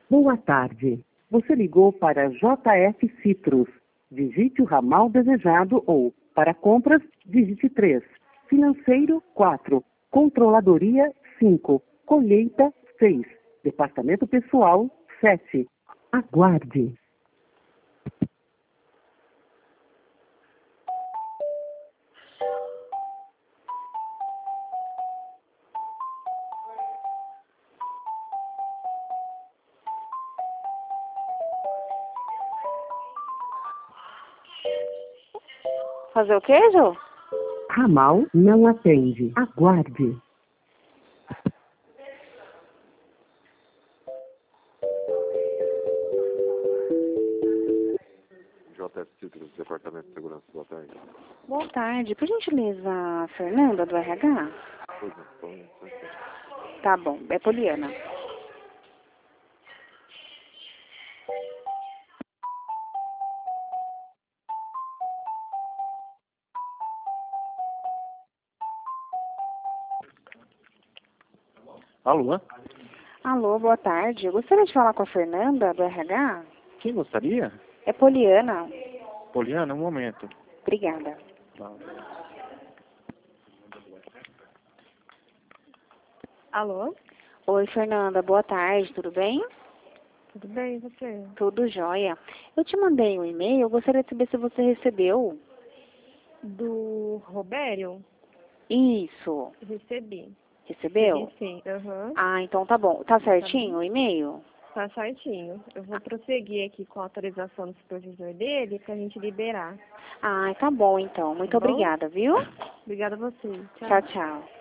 Boa tarde. Você ligou para JF Citrus. Digite o ramal desejado ou, para compras, digite 3. Financeiro, 4. Controladoria, 5. Colheita, 6. Departamento Pessoal, 7. Aguarde. Fazer o quê, Jô? Ramal não atende. Aguarde. JF Citrus, Departamento de Segurança, boa tarde. Boa tarde. Por gentileza, a Fernanda, do RH? Pois não, só um instante. Tá bom, é Poliana. Alô? Alô, boa tarde. Eu gostaria de falar com a Fernanda, do RH? Quem gostaria? É Poliana. Poliana, um momento. Obrigada. Alô? Oi, Fernanda, boa tarde, tudo bem? Tudo bem, e você? Tudo jóia. Eu te mandei um e-mail, eu gostaria de saber se você recebeu. Do Robério? Isso. Recebi. Recebeu? Recebi sim, aham. Ah, então tá bom. Tá certinho o e-mail? Tá certinho. Eu vou prosseguir aqui com a autorização do supervisor dele pra gente liberar. Ah, tá bom então. Muito Tá bom? obrigada, viu? Obrigada a você. Tchau, tchau.